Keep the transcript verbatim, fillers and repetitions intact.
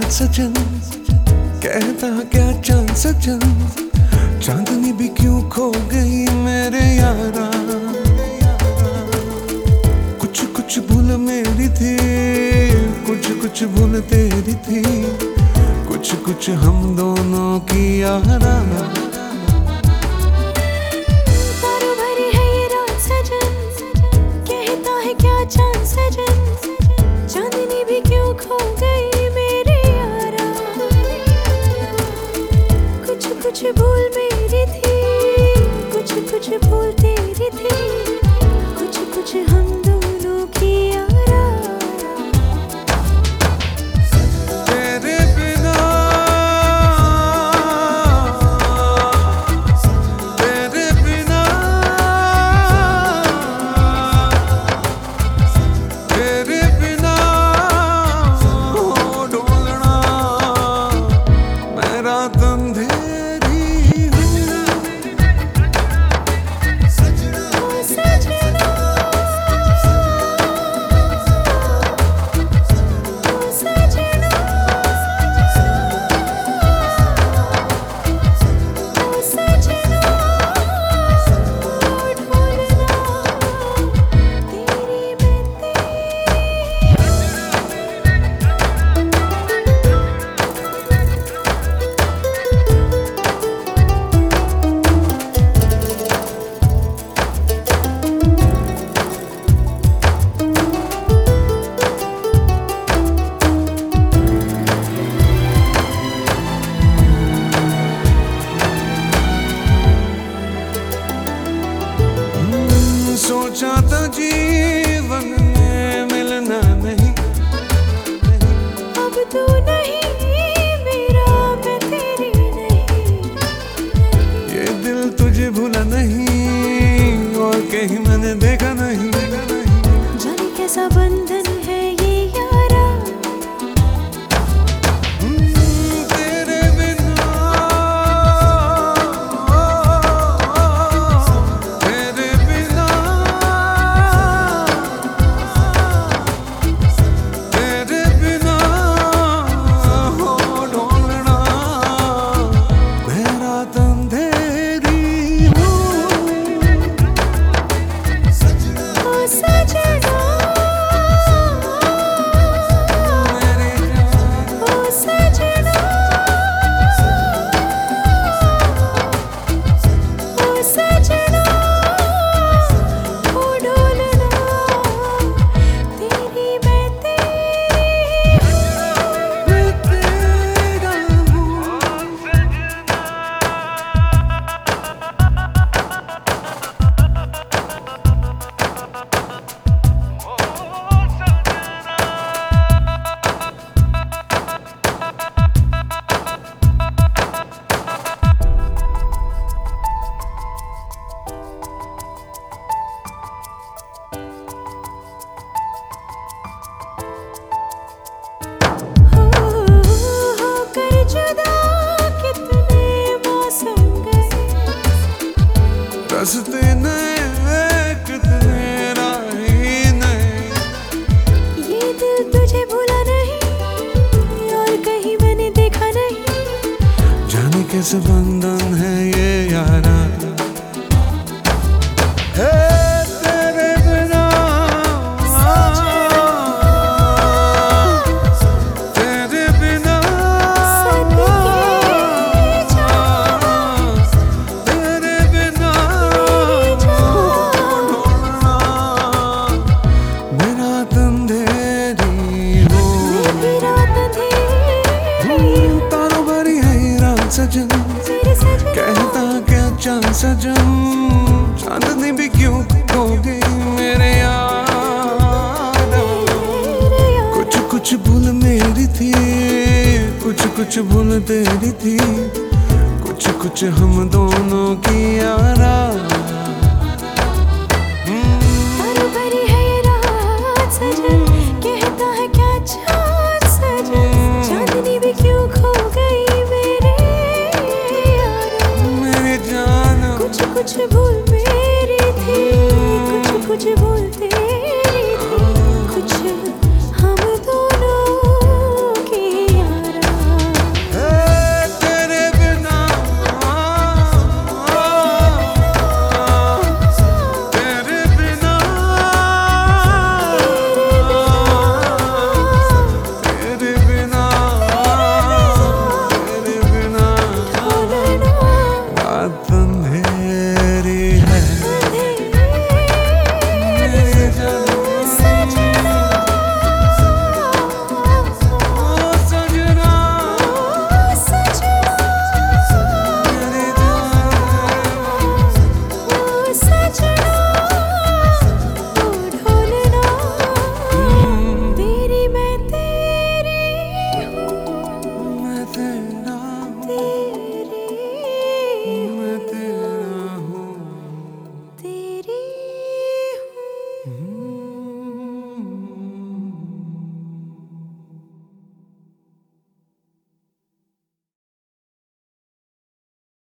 सजन, कहता क्या चांद सजन, चांदनी भी क्यों खो गई मेरे यारा। कुछ कुछ भूल मेरी थी, कुछ कुछ भूल तेरी थी, कुछ कुछ हम दोनों की यारा। चांद सजन, चांदनी भी क्यों खो गई मेरे यारा। कुछ कुछ भूल मेरी थी, कुछ कुछ भूल तेरी थी, कुछ कुछ हम दोनों की यारा। तेरे बिना, तेरे बिना, तेरे बिना हो ढोलना मैं रात अंधेरी हूँ। ओ सजना, ओ सजना, ओ सजना, ओ ढोलना तेरी मैं सोचा था जीवन में मिलना नहीं, अब तू नहीं मेरा, मैं तेरी नहीं। ये दिल तुझे भूला नहीं और कहीं मैंने देखा नहीं। जाने कैसा बंधन है ये यारा। तेरे बिना, तेरे बिना, तेरे बिना हो ढोलना मैं रात अंधेरी हूँ। ओ सजना, मेरी जान, ओ सजना, ओ सजना, ओ ढोलना तेरी मैं तेरी। मैं तेरा हूँ। होकर जुदा कितने मौसम गए, रास्ते नए कितने राही नए, ये दिल तुझे भूला नहीं और कहीं मैंने देखा नहीं। जाने कैसे बंधन है ये यारा। हे तेरे बिना, तेरे बिना, तेरे बिना ढोलना मैं रात अंधेरी हूँ। मेरी रात अंधेरी, तारों भरी है ये रात सजन, मेरे सजना, कहता क्या चांद सजन, चांदनी भी क्यों खो गई मेरे यार। मेरे यार। कुछ कुछ भूल मेरी थी, कुछ कुछ भूल तेरी थी, कुछ कुछ हम दोनों की यारा।